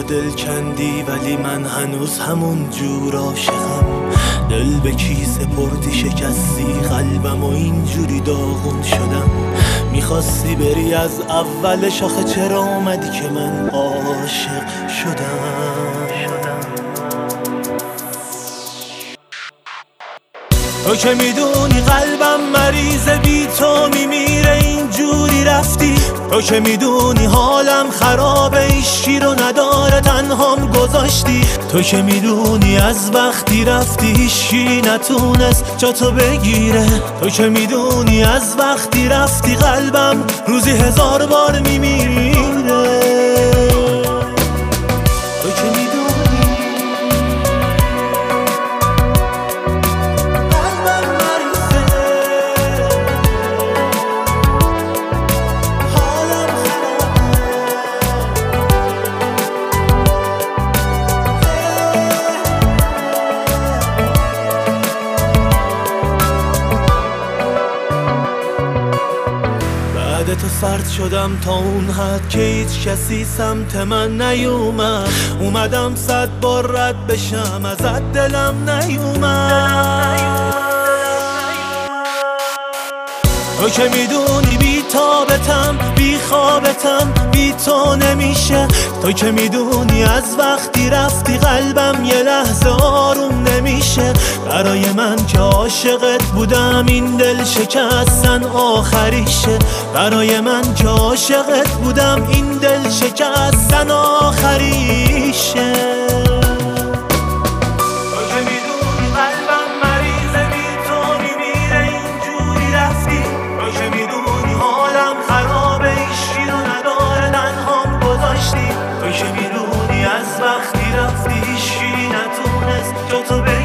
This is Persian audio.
دل کندی ولی من هنوز همون جور عاشقم. دل به کی سپردی شکستی قلبم و اینجوری داغون شدم. میخواستی بری از اولش، آخه چرا آمدی که من عاشق شدم. تو که میدونی قلبم مریضه، بی تو میمیره اینجوری رفتی. تو که میدونی حالم خرابه، هیچی رو نداره تنهام گذاشتی. تو که میدونی از وقتی رفتی هیچی نتونست جا تو بگیره. تو که میدونی از وقتی رفتی قلبم روزی 1000 بار میمیره. تو که میدونی تو سرد شدم تا اون حد که هیچ کسی سمت من نیومد. اومدم 100 بار رد بشم ازت، دلم نیومد. تو که میدونی بی تابتم بی خوابتم بی تو نمیشه. تو که میدونی از وقتی رفتی قلبم یه لحظه آروم نمیشه. برای من که عاشقت بودم این دل شکستن آخریشه. برای من که عاشقت بودم این دل شکستن آخریشه. تو که میدونی از وقتی رفتی هیچی نتونست جا تو